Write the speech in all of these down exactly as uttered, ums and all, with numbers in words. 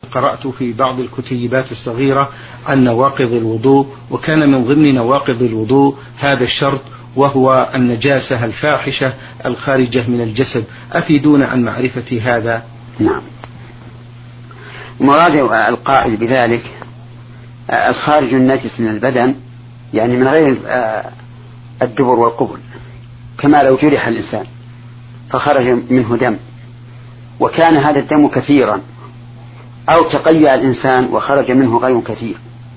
قرأت في بعض الكتيبات الصغيرة عن نواقض الوضوء، وكان من ضمن نواقض الوضوء هذا الشرط، وهو النجاسة الفاحشة الخارجة من الجسد. أفيدون عن معرفة هذا. نعم. مراد القائل بذلك الخارج النجس من البدن، يعني من غير الدبر والقبل، كما لو جرح الإنسان فخرج منه دم وكان هذا الدم كثيرا، أو تقيأ الإنسان وخرج منه غير كثير،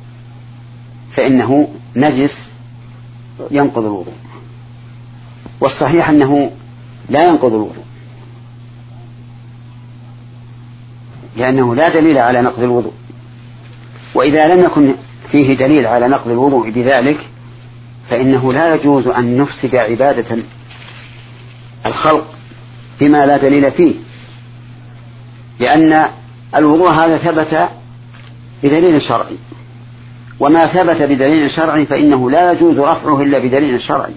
فإنه نجس ينقض الوضوء. والصحيح أنه لا ينقض الوضوء، لأنه لا دليل على نقض الوضوء. وإذا لم يكن فيه دليل على نقض الوضوء بذلك فإنه لا يجوز أن نفسد عبادة الخلق بما لا دليل فيه، لأن الوضوء هذا ثبت بدليل شرعي، وما ثبت بدليل شرعي فإنه لا يجوز رفعه إلا بدليل شرعي.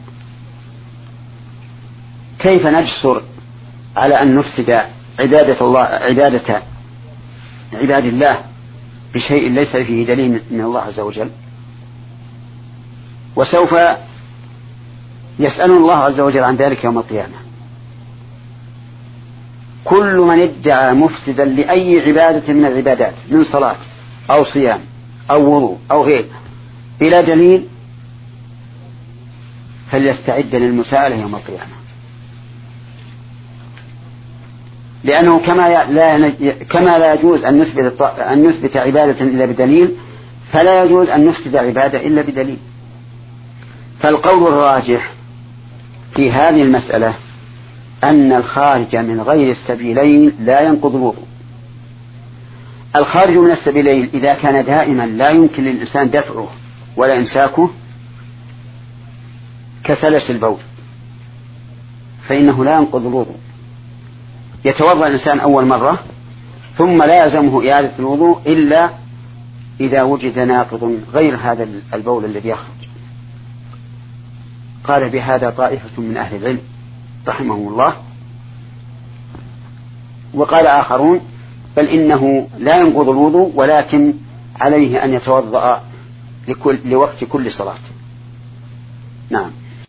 كيف نجسر على أن نفسد عبادة الله عبادة عباد الله بشيء ليس فيه دليل من الله عز وجل؟ وسوف يسأل الله عز وجل عن ذلك يوم القيامة. كل من ادعى مفسدا لأي عبادة من العبادات من صلاة أو صيام أو وضوء أو غيره بلا دليل فليستعد للمساءلة يوم القيامة، لأنه كما لا كما لا يجوز أن نثبت أن نثبت عبادة إلا بدليل، فلا يجوز أن نفسد عبادة إلا بدليل. فالقول الراجح في هذه المسألة أن الخارج من غير السبيلين لا ينقض الوضوء. الخارج من السبيلين إذا كان دائما لا يمكن للإنسان دفعه ولا إمساكه كسلس البول فإنه لا ينقض الوضوء. يتوضأ الإنسان أول مرة ثم لا يلزمه إعادة الوضوء إلا إذا وجد ناقض غير هذا البول الذي يخرج. قال بهذا طائفة من أهل العلم رحمهم الله، وقال آخرون بل إنه لا ينقض الوضوء ولكن عليه أن يتوضأ لكل لوقت كل صلاة. نعم.